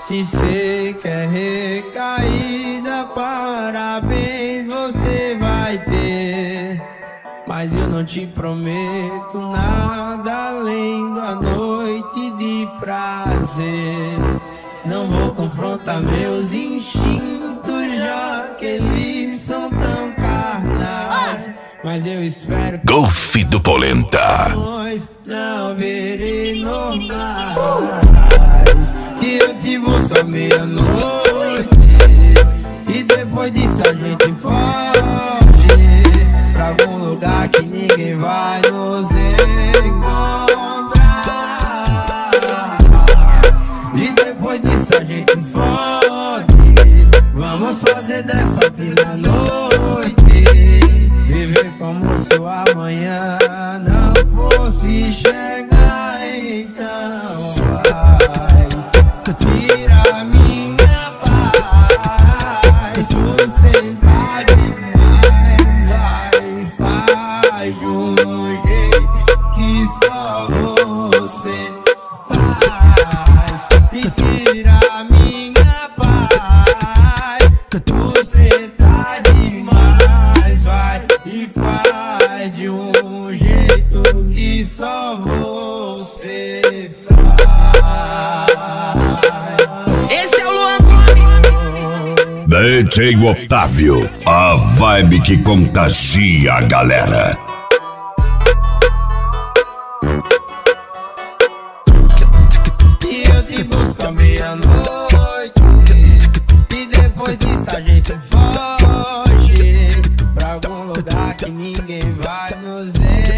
Se cê quer recaída, parabéns, você vai ter. Mas eu não te prometo nada além da noite de prazer. Não vou confrontar meus instintos, já que eles são tão carnais. Mas eu espero que Golfe do Polenta não verei normais. Que eu te busco à meia-noite e depois disso a gente foge pra algum lugar que ninguém vai nos encontrar. E depois disso a gente foge. Vamos fazer dessa última noite viver como se o amanhã não fosse chegar. Então vai, tira minha paz, tu sentar demais, vai de um jeito que só você faz. E tira minha paz, tu sentar demais, vai e faz de um jeito que só você faz. Esse é o Luan Gomes. DJ Otávio, a vibe que contagia a galera. E eu te busco à meia-noite e depois disso a gente foge pra algum lugar que ninguém vai nos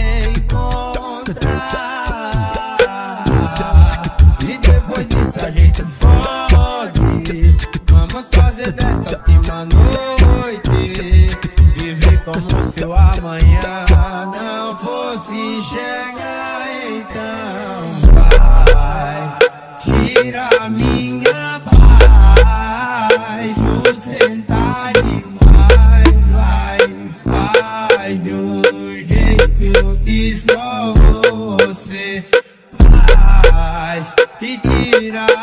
encontrar. E depois disso a gente foge. Vamos fazer dessa última noite viver como se o amanhã não fosse chegar. Então vai, tira minha paz, tu sentar demais, vai de um jeito que só você faz. E tira